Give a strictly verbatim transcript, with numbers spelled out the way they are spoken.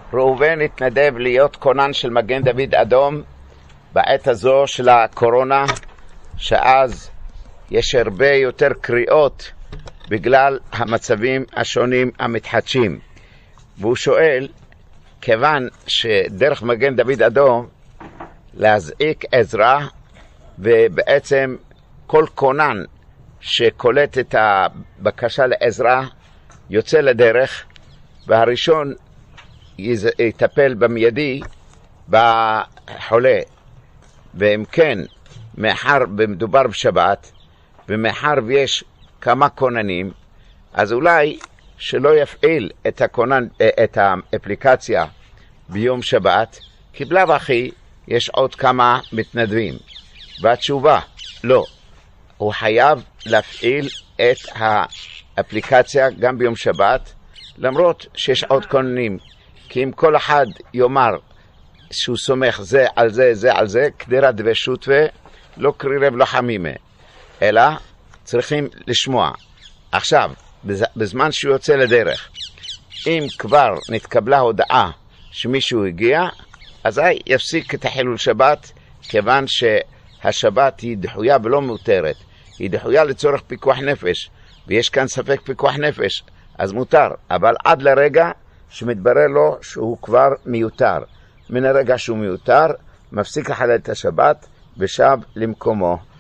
ראובן התנדב להיות כונן של מגן דוד אדום בעת הזו של הקורונה, שאז יש הרבה יותר קריאות בגלל המצבים השונים המתחדשים. והוא שואל, כיוון שדרך מגן דוד אדום להזעיק עזרה, ובעצם כל כונן שקולט את הבקשה לעזרה יוצא לדרך, והראשון יטפל במיידי בחולה. ואם כן, מאחר ומדובר בשבת, ומאחר ויש כמה כוננים, אז אולי שלא יפעיל את, הכונן, את האפליקציה ביום שבת, כי בלב אחי יש עוד כמה מתנדבים. והתשובה, לא. הוא חייב להפעיל את האפליקציה גם ביום שבת, למרות שיש עוד כוננים. כי אם כל אחד יאמר שהוא סומך זה על זה, זה על זה, כדירה דבשות ולא קרירב לא חמימה. אלא צריכים לשמוע. עכשיו, בזמן שהוא יוצא לדרך, אם כבר נתקבלה הודעה שמישהו הגיע, אז יפסיק את החילול שבת, כיוון שהשבת היא דחויה ולא מותרת. היא דחויה לצורך פיקוח נפש, ויש כאן ספק פיקוח נפש, אז מותר. אבל עד לרגע שמתברר לו שהוא כבר מיותר. מן הרגע שהוא מיותר, מפסיק לחלל את השבת ושב למקומו.